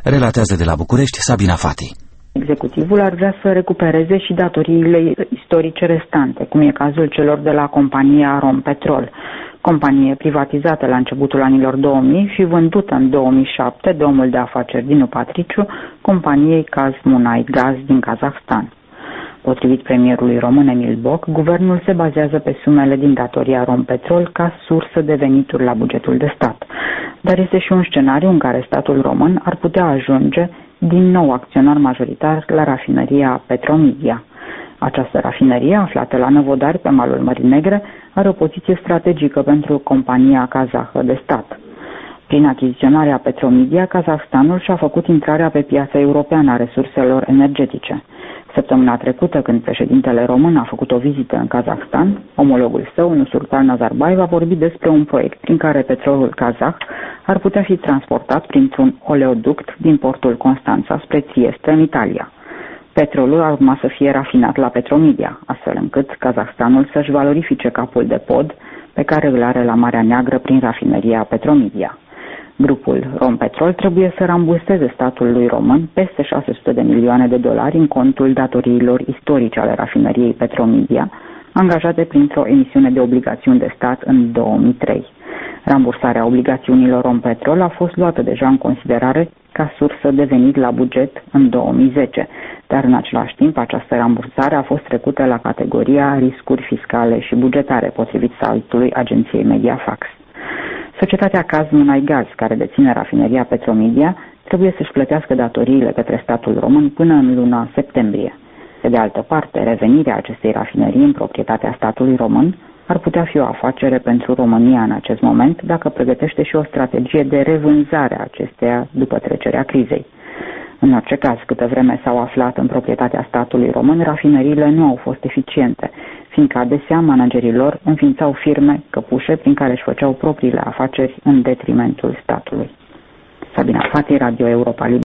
relatează de la București Sabina Fati. Executivul ar vrea să recupereze și datoriile istorice restante, cum e cazul celor de la compania Rompetrol, companie privatizată la începutul anilor 2000 și vândută în 2007 de omul de afaceri Dinu Patriciu, companiei Kazmunaygaz din Kazahstan. Potrivit premierului român Emil Boc, guvernul se bazează pe sumele din datoria Rompetrol ca sursă de venituri la bugetul de stat. Dar este și un scenariu în care statul român ar putea ajunge din nou acționar majoritar la rafineria Petromedia. Această rafinerie, aflată la Năvodari, pe malul Mării Negre, are o poziție strategică pentru compania kazahă de stat. Prin achiziționarea Petromedia, Kazahstanul și-a făcut intrarea pe piața europeană a resurselor energetice. Săptămâna trecută, când președintele român a făcut o vizită în Kazahstan, omologul său, Nursultan Nazarbayev, a vorbit despre un proiect prin care petrolul kazah ar putea fi transportat printr-un oleoduct din portul Constanța spre Trieste, în Italia. Petrolul ar urma să fie rafinat la Petromedia, astfel încât Kazahstanul să-și valorifice capul de pod pe care îl are la Marea Neagră prin rafineria Petromedia. Grupul Rompetrol trebuie să ramburseze statului român peste 600 de milioane de dolari în contul datoriilor istorice ale rafineriei Petromedia, angajate printr-o emisiune de obligațiuni de stat în 2003. Rambursarea obligațiunilor Rompetrol a fost luată deja în considerare ca sursă de venit la buget în 2010, dar în același timp această rambursare a fost trecută la categoria riscuri fiscale și bugetare, potrivit site-ului agenției Mediafax. Societatea Kazmunaygaz, care deține rafineria Petromedia, trebuie să-și plătească datoriile către statul român până în luna septembrie. Pe de altă parte, revenirea acestei rafinerii în proprietatea statului român ar putea fi o afacere pentru România în acest moment, dacă pregătește și o strategie de revânzare a acesteia după trecerea crizei. În orice caz, câtă vreme s-au aflat în proprietatea statului român, rafineriile nu au fost eficiente, fiindcă adesea managerii lor înființau firme căpușe prin care își făceau propriile afaceri în detrimentul statului. Sabina Fati, Radio Europa Liberă.